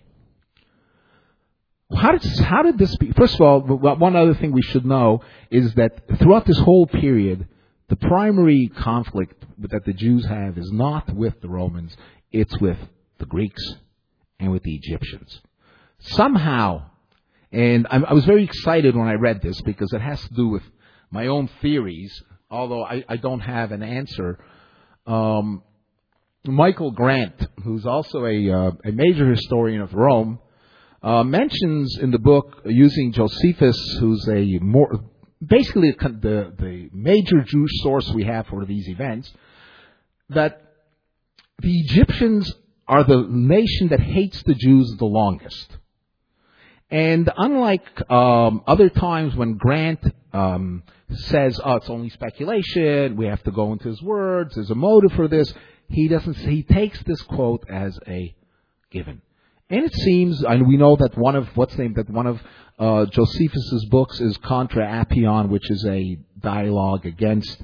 How did, how did this be? First of all, one other thing we should know is that throughout this whole period, the primary conflict that the Jews have is not with the Romans, it's with the Greeks and with the Egyptians. Somehow, and I was very excited when I read this because it has to do with my own theories, although I, I don't have an answer. Um, Michael Grant, who's also a, uh, a major historian of Rome, uh, mentions in the book, using Josephus, who's a more basically the, the major Jewish source we have for these events, that the Egyptians are the nation that hates the Jews the longest. And unlike um, other times when Grant um, says, oh, it's only speculation, we have to go into his words, there's a motive for this, He doesn't. He takes this quote as a given, and it seems, and we know that one of what's named that one of uh, Josephus's books is Contra Appion, which is a dialogue against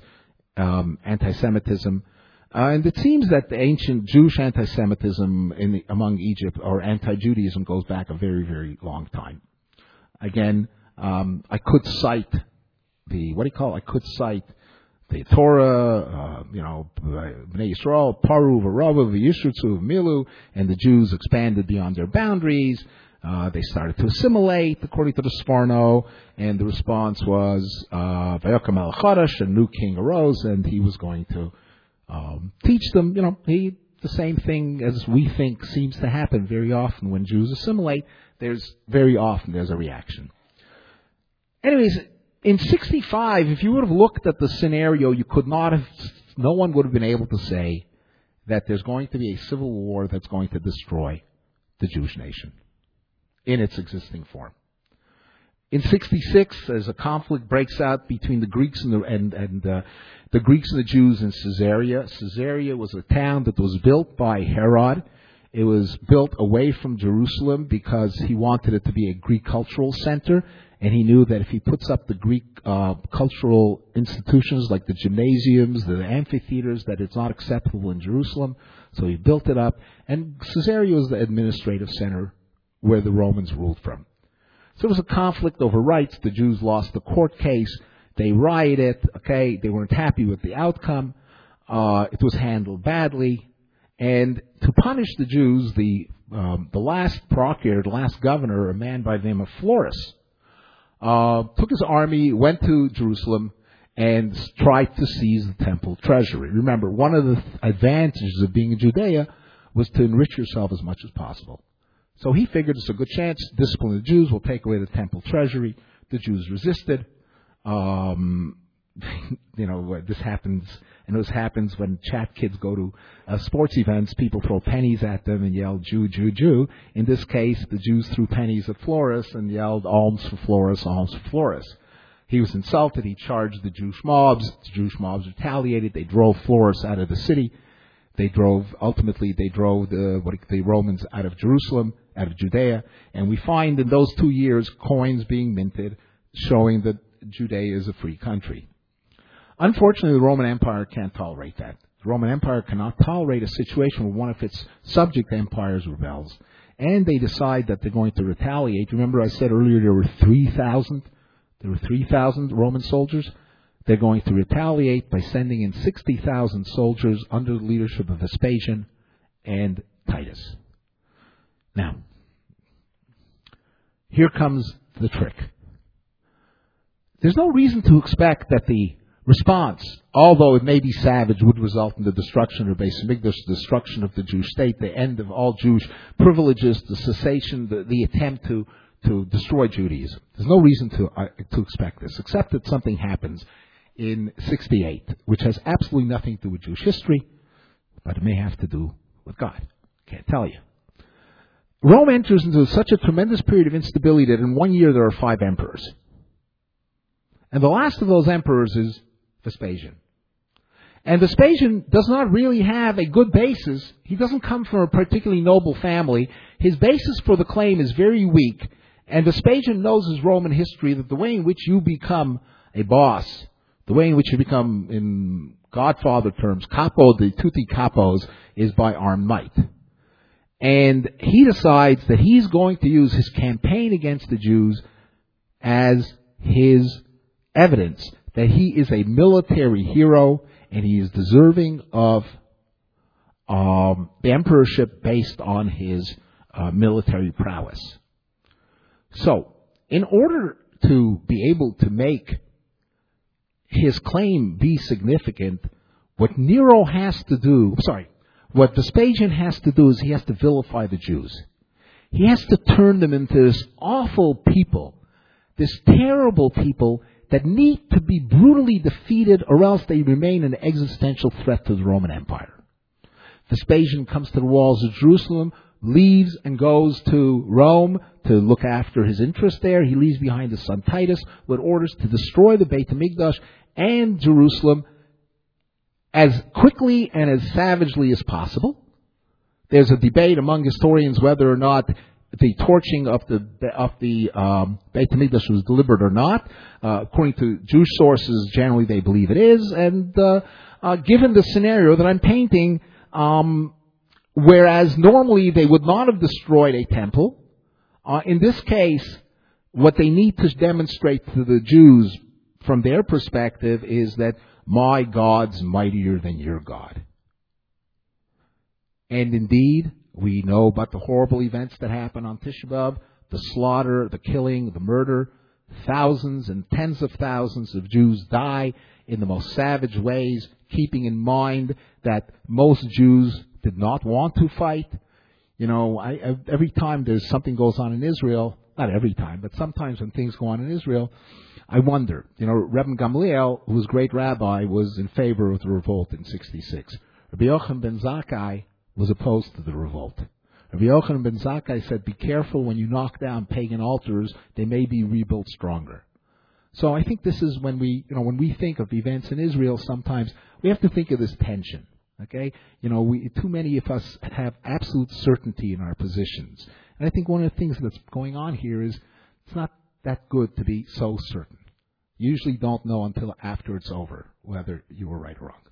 um, anti-Semitism. Uh, and it seems that the ancient Jewish anti-Semitism in the, among Egypt, or anti-Judaism, goes back a very, very long time. Again, um, I could cite the, what do you call it? I could cite the Torah, uh, you know, Bnei Yisrael, Paru, V'Rava, V'Yishrutzu, V'Milu, and the Jews expanded beyond their boundaries. Uh, they started to assimilate, according to the Sforno, and the response was, uh, Vayokam el Chadash, a new king arose, and he was going to um, teach them, you know, he, the same thing as we think seems to happen very often when Jews assimilate. There's very often there's a reaction. Anyways, in sixty-five, if you would have looked at the scenario, you could not have, no one would have been able to say that there's going to be a civil war that's going to destroy the Jewish nation in its existing form. In sixty-six, as a conflict breaks out between the Greeks and the and, and uh, the Greeks and the Jews in Caesarea. Caesarea was a town that was built by Herod. It was built away from Jerusalem because he wanted it to be a Greek cultural center, and he knew that if he puts up the Greek uh, cultural institutions like the gymnasiums, the amphitheaters, that it's not acceptable in Jerusalem. So he built it up, and Caesarea was the administrative center where the Romans ruled from. So there was a conflict over rights. The Jews lost the court case. They rioted. Okay, they weren't happy with the outcome. Uh, it was handled badly. And to punish the Jews, the um, the last procurator, the last governor, a man by the name of Florus, uh, took his army, went to Jerusalem, and tried to seize the temple treasury. Remember, one of the advantages of being in Judea was to enrich yourself as much as possible. So he figured it's a good chance, discipline the Jews, will take away the temple treasury. The Jews resisted. Um, you know, this happens, and this happens when chat kids go to uh, sports events. People throw pennies at them and yell, Jew, Jew, Jew. In this case, the Jews threw pennies at Florus and yelled, alms for Florus, alms for Florus. He was insulted. He charged the Jewish mobs. The Jewish mobs retaliated. They drove Florus out of the city. They drove, ultimately, they drove the, what, the Romans out of Jerusalem, out of Judea. And we find in those two years coins being minted showing that Judea is a free country. Unfortunately, the Roman Empire can't tolerate that. The Roman Empire cannot tolerate a situation where one of its subject empires rebels. And they decide that they're going to retaliate. Remember I said earlier there were three thousand? There were three thousand Roman soldiers. They're going to retaliate by sending in sixty thousand soldiers under the leadership of Vespasian and Titus. Now, here comes the trick. There's no reason to expect that the response, although it may be savage, would result in the destruction of Beis Hamikdash, the destruction of the Jewish state, the end of all Jewish privileges, the cessation, the, the attempt to, to destroy Judaism. There's no reason to uh, to expect this, except that something happens in sixty-eight, which has absolutely nothing to do with Jewish history, but it may have to do with God. Can't tell you. Rome enters into such a tremendous period of instability that in one year there are five emperors. And the last of those emperors is Vespasian. And Vespasian does not really have a good basis. He doesn't come from a particularly noble family. His basis for the claim is very weak. And Vespasian knows his Roman history that the way in which you become a boss, the way in which you become, in Godfather terms, capo de tutti capos, is by armed might. And he decides that he's going to use his campaign against the Jews as his evidence that he is a military hero and he is deserving of um, the emperorship based on his uh, military prowess. So, in order to be able to make his claim be significant, what Nero has to do, sorry, what Vespasian has to do is he has to vilify the Jews. He has to turn them into this awful people, this terrible people that need to be brutally defeated or else they remain an existential threat to the Roman Empire. Vespasian comes to the walls of Jerusalem, leaves and goes to Rome to look after his interest there. He leaves behind his son Titus with orders to destroy the Beit HaMikdash and Jerusalem as quickly and as savagely as possible. There's a debate among historians whether or not the torching of the of the um, Beit HaMikdash was deliberate or not. Uh, according to Jewish sources, generally they believe it is. And uh, uh, given the scenario that I'm painting, um, whereas normally they would not have destroyed a temple, uh, in this case, what they need to demonstrate to the Jews from their perspective is that my God's mightier than your God. And indeed, we know about the horrible events that happened on Tisha B'Av, the slaughter, the killing, the murder. Thousands and tens of thousands of Jews die in the most savage ways, keeping in mind that most Jews did not want to fight. You know, I, I, every time there's something goes on in Israel, not every time, but sometimes when things go on in Israel, I wonder. You know, Rebbe Gamliel, who was great rabbi, was in favor of the revolt in sixty-six. Rabbi Yochanan ben Zakkai was opposed to the revolt. Rabbi Yochanan ben Zakkai said, be careful when you knock down pagan altars, they may be rebuilt stronger. So I think this is when we, you know, when we think of events in Israel, sometimes we have to think of this tension. Okay? You know, we, too many of us have absolute certainty in our positions. And I think one of the things that's going on here is it's not that good to be so certain. You usually don't know until after it's over whether you were right or wrong.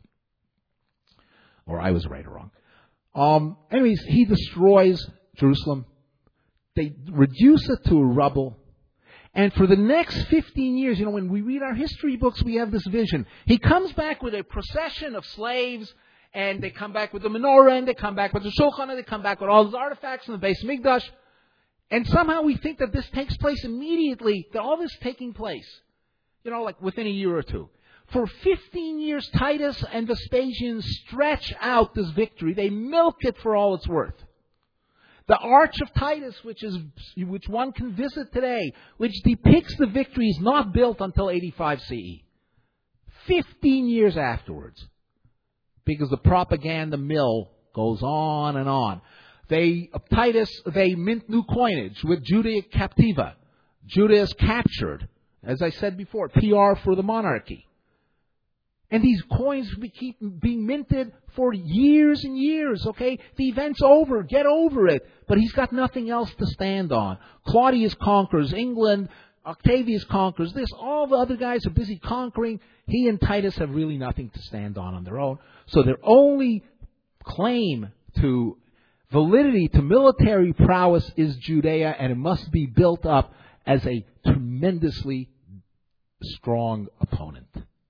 Or I was right or wrong. Um, anyways, he destroys Jerusalem. They reduce it to rubble. And for the next fifteen years, you know, when we read our history books, we have this vision. He comes back with a procession of slaves, and they come back with the menorah, and they come back with the shulchan, and they come back with all those artifacts in the Beis Mikdash. And somehow we think that this takes place immediately, that all this is taking place, you know, like within a year or two. For fifteen years, Titus and Vespasian stretch out this victory. They milk it for all it's worth. The Arch of Titus, which is which one can visit today, which depicts the victory, is not built until eighty-five C E. Fifteen years afterwards. Because the propaganda mill goes on and on. They, of Titus, they mint new coinage with Judah Captiva. Judah is captured. As I said before, P R for the monarchy. And these coins keep being minted for years and years, okay? The event's over. Get over it. But he's got nothing else to stand on. Claudius conquers England. Octavius conquers this. All the other guys are busy conquering. He and Titus have really nothing to stand on on their own. So their only claim to validity, to military prowess, is Judea, and it must be built up as a tremendously strong opponent.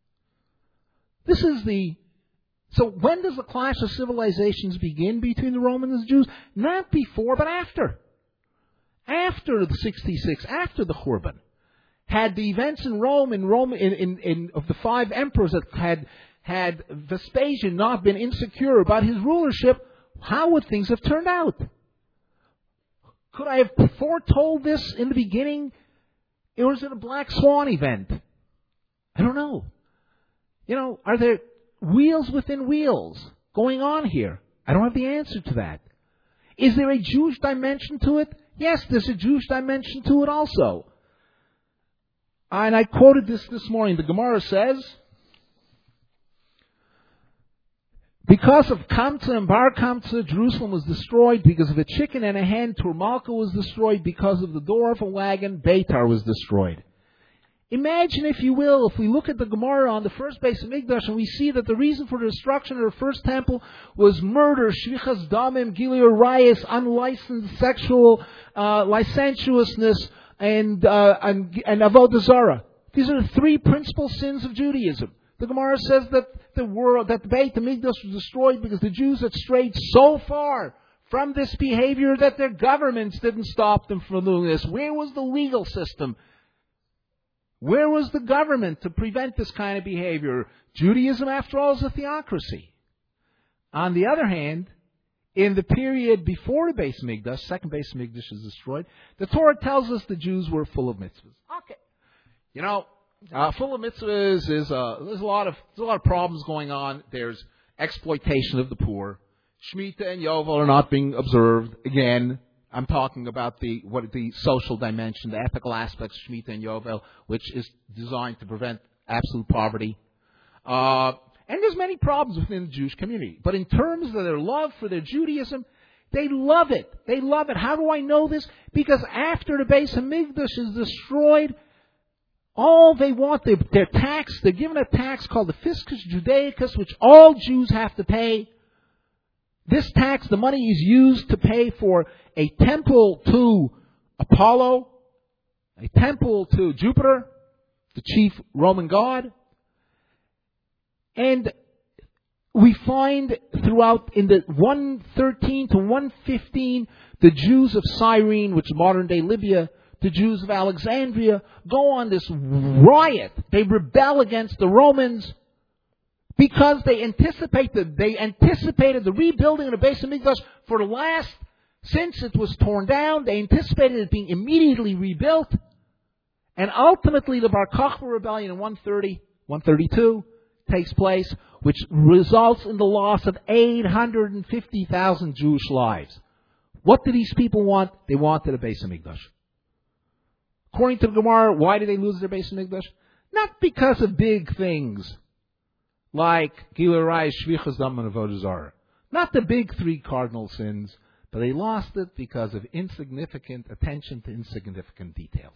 This is the... So when does the clash of civilizations begin between the Romans and the Jews? Not before, but after. After the sixty-six, after the Churban. Had the events in Rome, in Rome, in, in, in of the five emperors that had, had Vespasian not been insecure about his rulership, how would things have turned out? Could I have foretold this in the beginning? Or was it a black swan event? I don't know. You know, are there wheels within wheels going on here? I don't have the answer to that. Is there a Jewish dimension to it? Yes, there's a Jewish dimension to it also. And I quoted this this morning. The Gemara says, because of Kamsa and Bar Kamsa, Jerusalem was destroyed. Because of a chicken and a hen, Turmalka was destroyed. Because of the door of a wagon, Beitar was destroyed. Imagine, if you will, if we look at the Gemara on the first Beis Hamikdash and we see that the reason for the destruction of the first temple was murder, shvichas damim, gilui arayos, unlicensed sexual uh, licentiousness, and uh, and, and avodah zarah. These are the three principal sins of Judaism. The Gemara says that the world, that the Beit HaMikdash was destroyed because the Jews had strayed so far from this behavior that their governments didn't stop them from doing this. Where was the legal system? Where was the government to prevent this kind of behavior? Judaism, after all, is a theocracy. On the other hand, in the period before the Beis Hamikdash, second Beis Hamikdash is destroyed, the Torah tells us the Jews were full of mitzvahs. Okay. You know, uh, full of mitzvahs is, uh, there's a lot of, there's a lot of problems going on. There's exploitation of the poor. Shemitah and Yovel are not being observed. Again, I'm talking about the what the social dimension, the ethical aspects of Shemitah and Yovel, which is designed to prevent absolute poverty. Uh, and there's many problems within the Jewish community. But in terms of their love for their Judaism, They love it. They love it. How do I know this? Because after the Beis Hamikdash is destroyed, all they want, they, their tax, they're given a tax called the Fiscus Judaicus, which all Jews have to pay. This tax, the money is used to pay for a temple to Apollo, a temple to Jupiter, the chief Roman god. And we find throughout, in the one thirteen to one fifteen, the Jews of Cyrene, which is modern-day Libya, the Jews of Alexandria, go on this riot. They rebel against the Romans because they anticipated, they anticipated the rebuilding of the Beis Hamikdash for the last, since it was torn down, they anticipated it being immediately rebuilt. And ultimately the Bar Kokhba rebellion in one thirty, one thirty-two takes place, which results in the loss of eight hundred fifty thousand Jewish lives. What do these people want? They wanted a Beis Hamikdash. According to the Gemara, why did they lose their Beis Hamikdash? Not because of big things like Gilui Arayos, Shvichas Dam, and Avodah Zarah. Not the big three cardinal sins, but they lost it because of insignificant attention to insignificant details.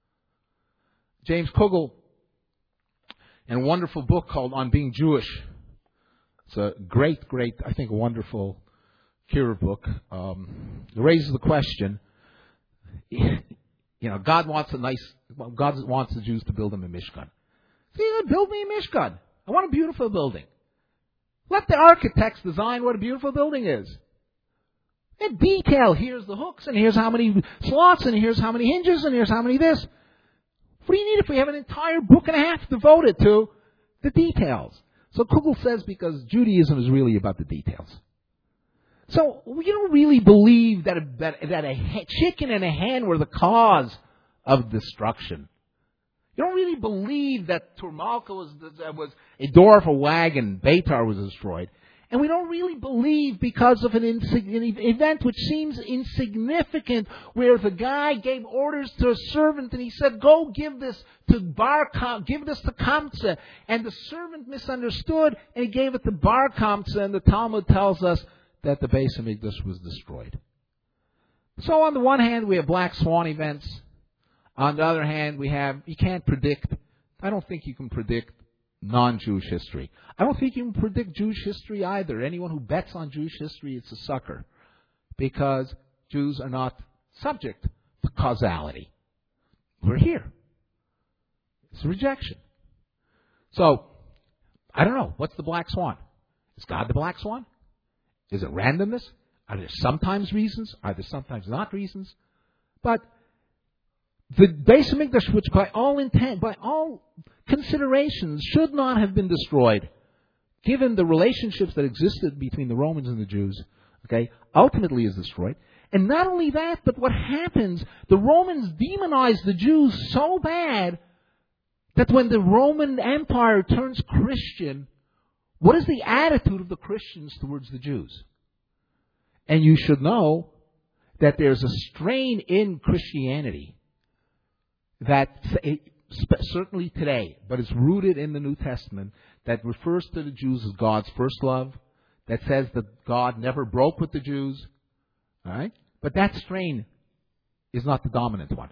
James Kugel, in a wonderful book called On Being Jewish, it's a great, great, I think, wonderful Kiruv book, um, raises the question. You know, God wants a nice, God wants the Jews to build him a Mishkan. See, build me a Mishkan. I want a beautiful building. Let the architects design what a beautiful building is. In detail, here's the hooks, and here's how many slots, and here's how many hinges, and here's how many this. What do you need if we have an entire book and a half devoted to the details? So Kugel says because Judaism is really about the details. So we don't really believe that a, that, that a chicken and a hen were the cause of destruction. You don't really believe that Turmalka was, was a door of a wagon, Beitar was destroyed. And we don't really believe because of an, insig- an event which seems insignificant, where the guy gave orders to a servant and he said, go give this to Bar Kam- give this to Kamsa. And the servant misunderstood and he gave it to Bar Kamsa, and the Talmud tells us that the Beis Hamikdash was destroyed. So on the one hand, we have black swan events. On the other hand, we have, you can't predict, I don't think you can predict non-Jewish history. I don't think you can predict Jewish history either. Anyone who bets on Jewish history is a sucker, because Jews are not subject to causality. We're here. It's a rejection. So, I don't know. What's the black swan? Is God the black swan? Is it randomness? Are there sometimes reasons? Are there sometimes not reasons? But the Beis Hamikdash, which by all intent, by all considerations, should not have been destroyed, given the relationships that existed between the Romans and the Jews, okay, ultimately is destroyed. And not only that, but what happens, the Romans demonize the Jews so bad that when the Roman Empire turns Christian, what is the attitude of the Christians towards the Jews? And you should know that there's a strain in Christianity that certainly today, but it's rooted in the New Testament, that refers to the Jews as God's first love, that says that God never broke with the Jews, all right? But that strain is not the dominant one.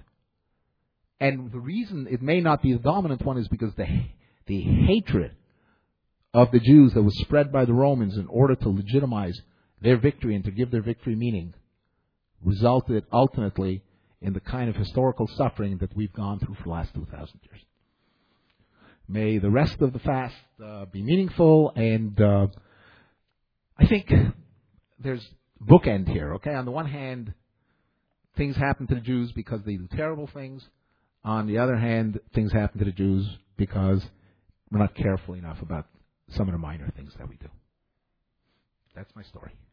And the reason it may not be the dominant one is because the the hatred of the Jews that was spread by the Romans in order to legitimize their victory and to give their victory meaning resulted ultimately in the kind of historical suffering that we've gone through for the last two thousand years. May the rest of the fast uh, be meaningful, and uh, I think there's bookend here, okay? On the one hand, things happen to the Jews because they do terrible things. On the other hand, things happen to the Jews because we're not careful enough about some of the minor things that we do. That's my story.